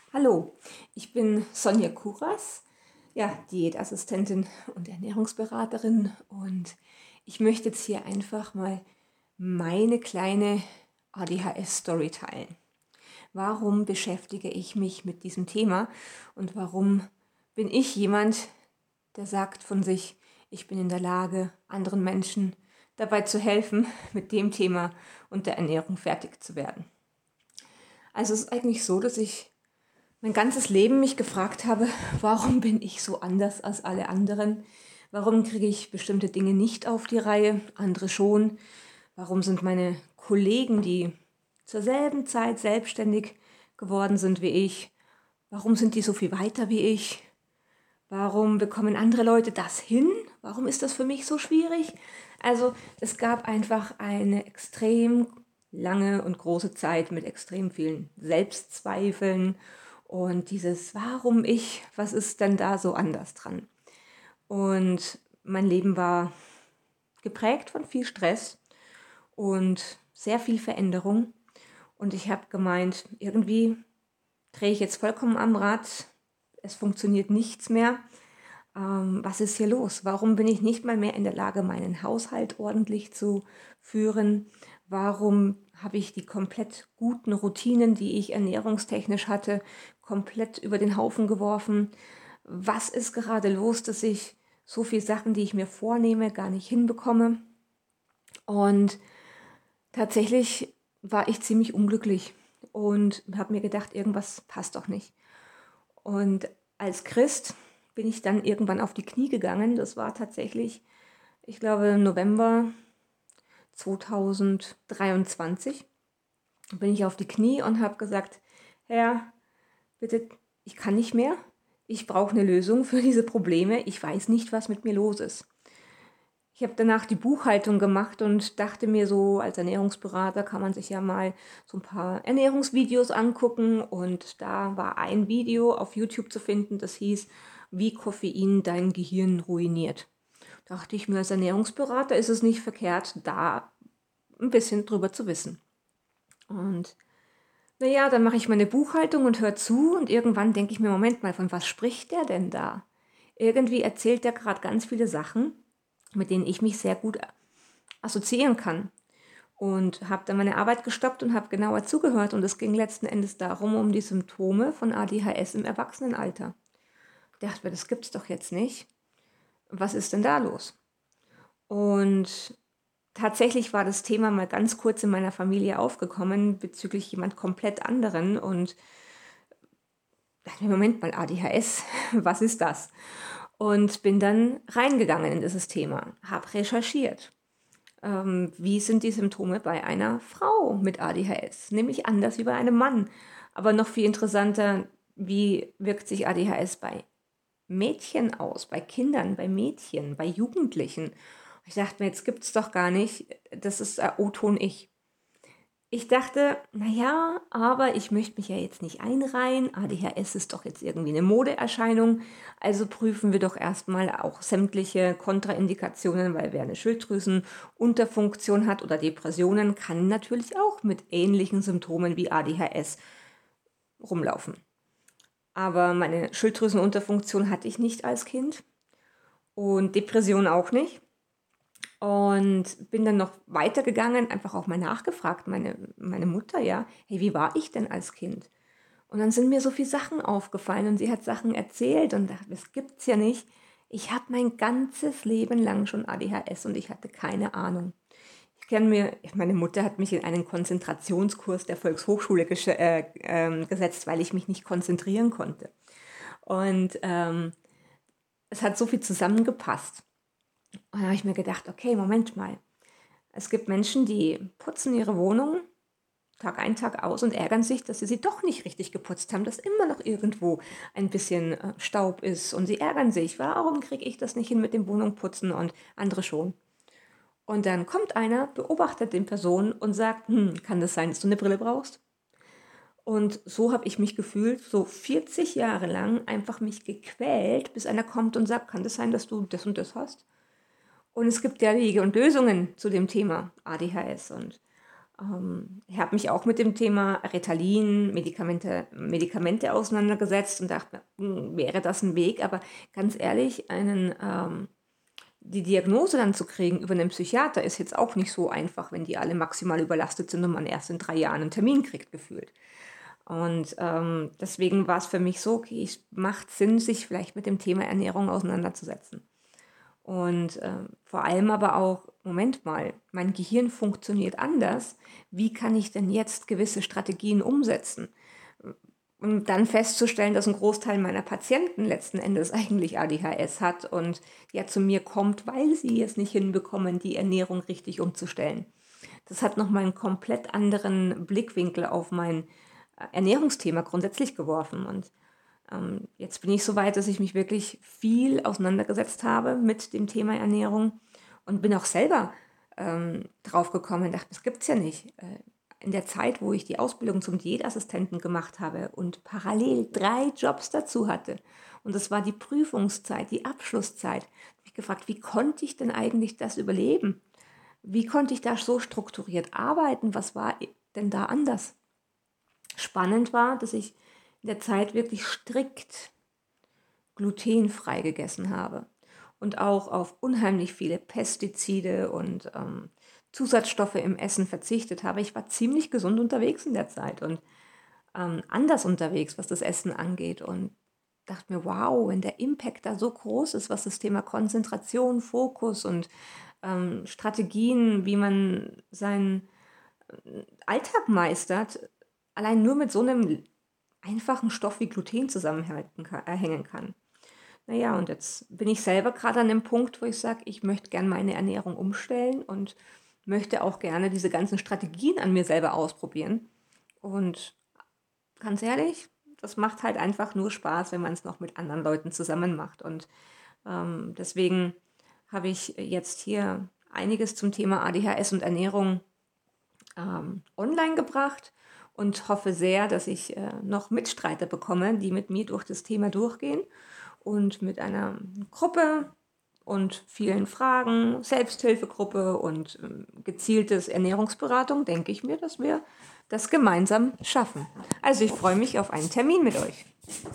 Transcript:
Hallo, ich bin Sonja Kuras, ja, Diätassistentin und Ernährungsberaterin und ich möchte jetzt hier einfach mal meine kleine ADHS-Story teilen. Warum beschäftige ich mich mit diesem Thema und warum bin ich jemand, der sagt von sich, ich bin in der Lage, anderen Menschen dabei zu helfen, mit dem Thema und der Ernährung fertig zu werden. Also es ist eigentlich so, dass ich mein ganzes Leben mich gefragt habe, warum bin ich so anders als alle anderen? Warum kriege ich bestimmte Dinge nicht auf die Reihe, andere schon? Warum sind meine Kollegen, die zur selben Zeit selbstständig geworden sind wie ich, warum sind die so viel weiter wie ich? Warum bekommen andere Leute das hin? Warum ist das für mich so schwierig? Also es gab einfach eine extrem lange und große Zeit mit extrem vielen Selbstzweifeln und dieses Warum ich, was ist denn da so anders dran? Und mein Leben war geprägt von viel Stress und sehr viel Veränderung. Und ich habe gemeint, irgendwie drehe ich jetzt vollkommen am Rad, es funktioniert nichts mehr. Was ist hier los? Warum bin ich nicht mal mehr in der Lage, meinen Haushalt ordentlich zu führen? Warum habe ich die komplett guten Routinen, die ich ernährungstechnisch hatte, komplett über den Haufen geworfen? Was ist gerade los, dass ich so viele Sachen, die ich mir vornehme, gar nicht hinbekomme? Und tatsächlich war ich ziemlich unglücklich und habe mir gedacht, irgendwas passt doch nicht. Und als Christ bin ich dann irgendwann auf die Knie gegangen. Das war tatsächlich, ich glaube, November 2023. Bin ich auf die Knie und habe gesagt, Herr, bitte, ich kann nicht mehr. Ich brauche eine Lösung für diese Probleme. Ich weiß nicht, was mit mir los ist. Ich habe danach die Buchhaltung gemacht und dachte mir so, als Ernährungsberater kann man sich ja mal so ein paar Ernährungsvideos angucken. Und da war ein Video auf YouTube zu finden, das hieß, wie Koffein dein Gehirn ruiniert. Dachte ich mir, als Ernährungsberater ist es nicht verkehrt, da ein bisschen drüber zu wissen. Und naja, dann mache ich meine Buchhaltung und höre zu und irgendwann denke ich mir, Moment mal, von was spricht der denn da? Irgendwie erzählt der gerade ganz viele Sachen, mit denen ich mich sehr gut assoziieren kann. Und habe dann meine Arbeit gestoppt und habe genauer zugehört. Und es ging letzten Endes darum, um die Symptome von ADHS im Erwachsenenalter. Ich dachte mir, das gibt's doch jetzt nicht. Was ist denn da los? Und tatsächlich war das Thema mal ganz kurz in meiner Familie aufgekommen bezüglich jemand komplett anderen. Und dachte mir, Moment mal, ADHS, was ist das? Und bin dann reingegangen in dieses Thema, habe recherchiert. Wie sind die Symptome bei einer Frau mit ADHS? Nämlich anders wie bei einem Mann. Aber noch viel interessanter, wie wirkt sich ADHS bei Mädchen aus, bei Kindern, bei Mädchen, bei Jugendlichen? Ich dachte mir, jetzt gibt es doch gar nicht, das ist O-Ton ich. Ich dachte, naja, aber ich möchte mich ja jetzt nicht einreihen. ADHS ist doch jetzt irgendwie eine Modeerscheinung. Also prüfen wir doch erstmal auch sämtliche Kontraindikationen, weil wer eine Schilddrüsenunterfunktion hat oder Depressionen, kann natürlich auch mit ähnlichen Symptomen wie ADHS rumlaufen. Aber meine Schilddrüsenunterfunktion hatte ich nicht als Kind und Depression auch nicht. Und bin dann noch weitergegangen, einfach auch mal nachgefragt, meine Mutter, ja, hey, wie war ich denn als Kind? Und dann sind mir so viele Sachen aufgefallen und sie hat Sachen erzählt und dachte, das gibt's ja nicht. Ich habe mein ganzes Leben lang schon ADHS und ich hatte keine Ahnung. Meine Mutter hat mich in einen Konzentrationskurs der Volkshochschule gesetzt, weil ich mich nicht konzentrieren konnte. Und es hat so viel zusammengepasst. Und da habe ich mir gedacht, okay, Moment mal. Es gibt Menschen, die putzen ihre Wohnung Tag ein, Tag aus und ärgern sich, dass sie doch nicht richtig geputzt haben, dass immer noch irgendwo ein bisschen Staub ist. Und sie ärgern sich, warum kriege ich das nicht hin mit dem Wohnungputzen und andere schon. Und dann kommt einer, beobachtet den Person und sagt, kann das sein, dass du eine Brille brauchst? Und so habe ich mich gefühlt, so 40 Jahre lang einfach mich gequält, bis einer kommt und sagt, kann das sein, dass du das und das hast? Und es gibt ja Wege und Lösungen zu dem Thema ADHS. Und Ich habe mich auch mit dem Thema Ritalin, Medikamente auseinandergesetzt und dachte, wäre das ein Weg? Aber ganz ehrlich, die Diagnose dann zu kriegen über einen Psychiater ist jetzt auch nicht so einfach, wenn die alle maximal überlastet sind und man erst in 3 Jahren einen Termin kriegt, gefühlt. Und deswegen war es für mich so, okay, es macht Sinn, sich vielleicht mit dem Thema Ernährung auseinanderzusetzen. Und vor allem aber auch, Moment mal, mein Gehirn funktioniert anders. Wie kann ich denn jetzt gewisse Strategien umsetzen? Und dann festzustellen, dass ein Großteil meiner Patienten letzten Endes eigentlich ADHS hat und ja zu mir kommt, weil sie es nicht hinbekommen, die Ernährung richtig umzustellen. Das hat nochmal einen komplett anderen Blickwinkel auf mein Ernährungsthema grundsätzlich geworfen. Und jetzt bin ich so weit, dass ich mich wirklich viel auseinandergesetzt habe mit dem Thema Ernährung und bin auch selber drauf gekommen und dachte, das gibt es ja nicht. In der Zeit, wo ich die Ausbildung zum Diätassistenten gemacht habe und parallel 3 Jobs dazu hatte, und das war die Prüfungszeit, die Abschlusszeit, habe ich gefragt, wie konnte ich denn eigentlich das überleben? Wie konnte ich da so strukturiert arbeiten? Was war denn da anders? Spannend war, dass ich in der Zeit wirklich strikt glutenfrei gegessen habe und auch auf unheimlich viele Pestizide und Zusatzstoffe im Essen verzichtet habe. Ich war ziemlich gesund unterwegs in der Zeit und anders unterwegs, was das Essen angeht, und dachte mir, wow, wenn der Impact da so groß ist, was das Thema Konzentration, Fokus und Strategien, wie man seinen Alltag meistert, allein nur mit so einem einfachen Stoff wie Gluten hängen kann. Naja, und jetzt bin ich selber gerade an dem Punkt, wo ich sage, ich möchte gerne meine Ernährung umstellen und möchte auch gerne diese ganzen Strategien an mir selber ausprobieren. Und ganz ehrlich, das macht halt einfach nur Spaß, wenn man es noch mit anderen Leuten zusammen macht. Und deswegen habe ich jetzt hier einiges zum Thema ADHS und Ernährung online gebracht und hoffe sehr, dass ich noch Mitstreiter bekomme, die mit mir durch das Thema durchgehen, und mit einer Gruppe und vielen Fragen, Selbsthilfegruppe und gezieltes Ernährungsberatung, denke ich mir, dass wir das gemeinsam schaffen. Also ich freue mich auf einen Termin mit euch.